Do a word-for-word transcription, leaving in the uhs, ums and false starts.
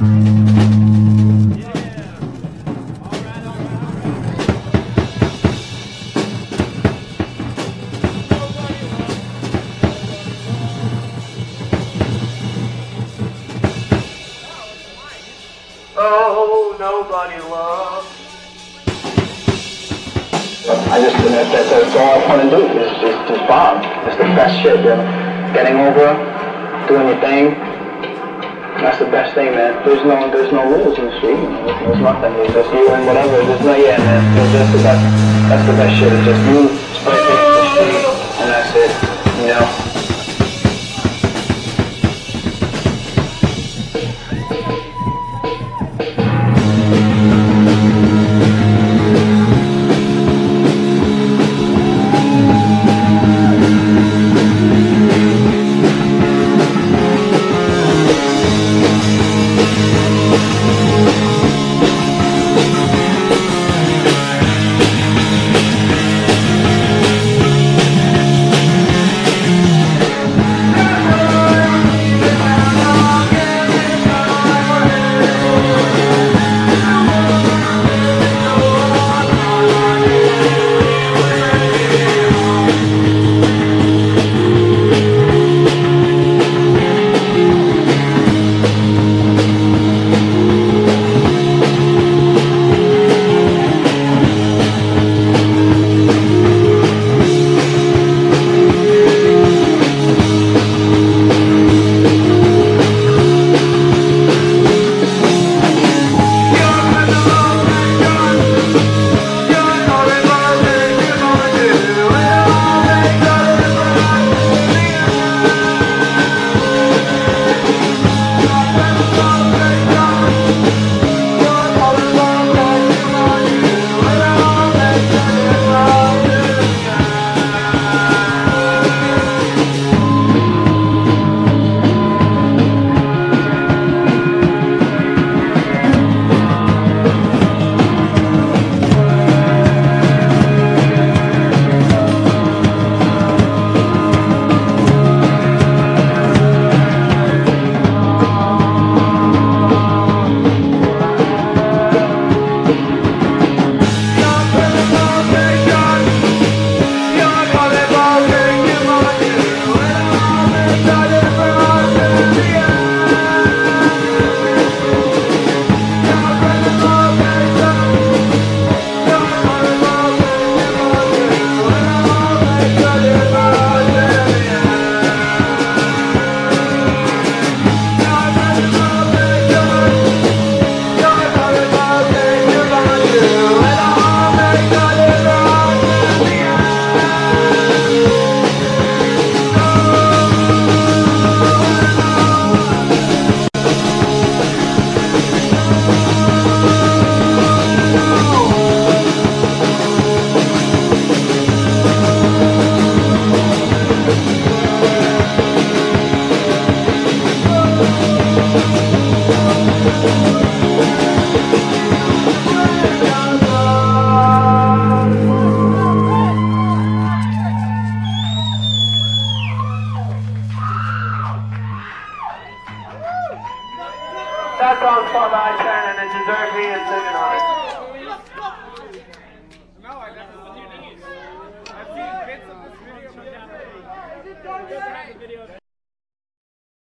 Oh, nobody loves. I just, that, that, that's all I want to do is just, just Bob. It's the best shit, you know? Getting over, doing your thing. That's the best thing, man. There's no, there's no rules in the street. You know? There's nothing. It's just you and whatever. There's no, yeah, man. It's just the best. That's the best shit. It's just you, spray paint the street, and that's it. You know. That song's called I Stand and it deserves me and singing on it.